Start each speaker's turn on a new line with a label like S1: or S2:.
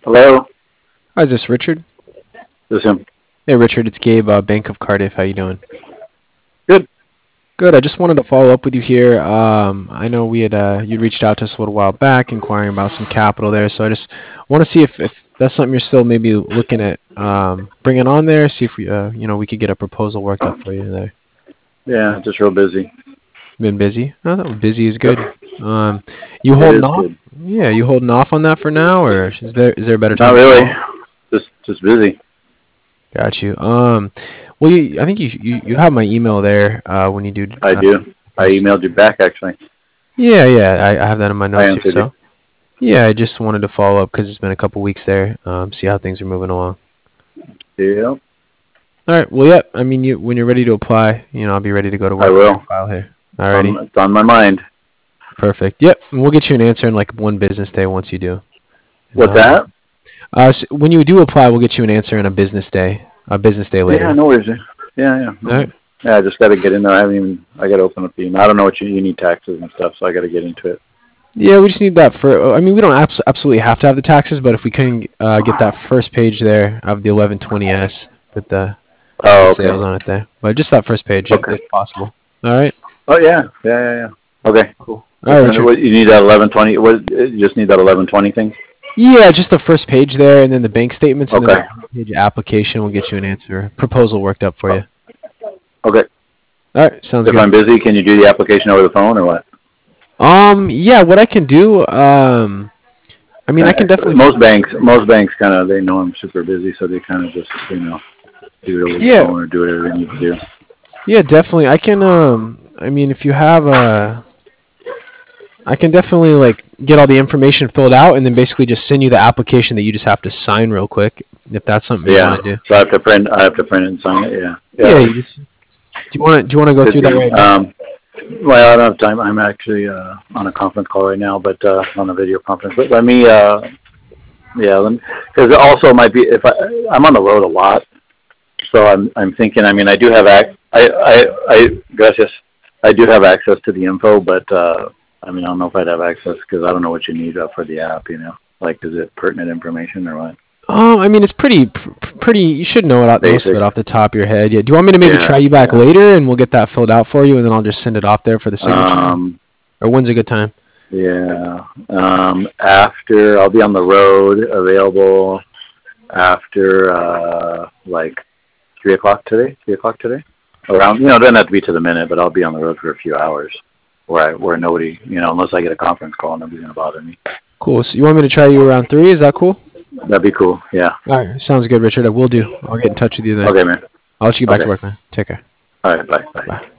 S1: Hello,
S2: Hi, is this Richard?
S1: this is him.
S2: Hey, Richard, it's Gabe, Bank of Cardiff. How you doing?
S1: Good.
S2: Good. I just wanted to follow up with you here. I know we had you reached out to us a little while back, inquiring about some capital there. So I just want to see if that's something you're still maybe looking at bringing on there. See if we we could get a proposal worked up for you there.
S1: Yeah, just real busy.
S2: Been busy? Oh, busy is good.
S1: Yep.
S2: You
S1: It
S2: holding
S1: is
S2: off?
S1: good.
S2: Yeah, you holding off on that for now, or is there a better
S1: Not
S2: time to
S1: really.
S2: call?
S1: Just busy.
S2: Got you. Well, I think you have my email there when you do.
S1: I do. I emailed you back actually.
S2: Yeah. I have that in my
S1: I
S2: notes here.
S1: answered you.
S2: So yeah, I just wanted to follow up because it's been a couple weeks there. See how things are moving along.
S1: Yeah,
S2: All right. Well, yeah. I mean, when you're ready to apply, I'll be ready to go to
S1: I
S2: work on
S1: will.
S2: your file here. Alrighty.
S1: It's on my mind.
S2: Perfect. Yep. And we'll get you an answer in like one business day once you do.
S1: What's that?
S2: So when you do apply, we'll get you an answer in a business day later.
S1: Yeah, no worries. Yeah.
S2: All right.
S1: Yeah, I just got to get in there. I got to open up the email. I don't know what you need taxes and stuff, so I got to get into it.
S2: Yeah, we just need that for. I mean, we don't absolutely have to have the taxes, but if we can get that first page there of the 1120S with the sales on it there, but just that first page if possible. All right.
S1: Oh yeah. Okay.
S2: Cool. All right, Richard.
S1: What, you need that 1120? What? You just need that 1120 thing?
S2: Yeah, just the first page there, and then the bank statements, and
S1: Okay.
S2: then the page application will get you an answer, proposal worked up for you.
S1: Okay.
S2: All right, sounds good.
S1: If I'm busy, can you do the application over the phone or what?
S2: Yeah, what I can do, I mean, I can definitely.
S1: Most banks kind of, they know I'm super busy, so they kind of just, do it over the phone or do whatever they need to do.
S2: Yeah, definitely. I can, I mean, if you have I can definitely like get all the information filled out and then basically just send you the application that you just have to sign real quick, if that's something you want to do.
S1: So I have to print it and sign it. Yeah.
S2: Yeah. Do you want to go through that right now?
S1: Well, I don't have time. I'm actually on a conference call right now, but on a video conference. But let me, because it also might be if I'm on the road a lot, so I'm thinking. I mean, I do have gracias. I do have access to the info, but I mean, I don't know if I'd have access because I don't know what you need for the app. Like, is it pertinent information or what?
S2: I mean, it's pretty. You should know most of it off the top of your head. Yeah. Do you want me to maybe try you back later, and we'll get that filled out for you, and then I'll just send it off there for the signature? Or when's a good time?
S1: Yeah. After I'll be on the road, available after like 3 o'clock today. 3 o'clock today. Around, it doesn't have to be to the minute, but I'll be on the road for a few hours, where nobody, unless I get a conference call, nobody's gonna bother me.
S2: Cool. So you want me to try you around 3? Is that cool?
S1: That'd be cool. Yeah.
S2: All right. Sounds good, Richard. I will do. I'll get in touch with you then.
S1: Okay, man.
S2: I'll let you get back to work, man. Take care.
S1: All right. Bye.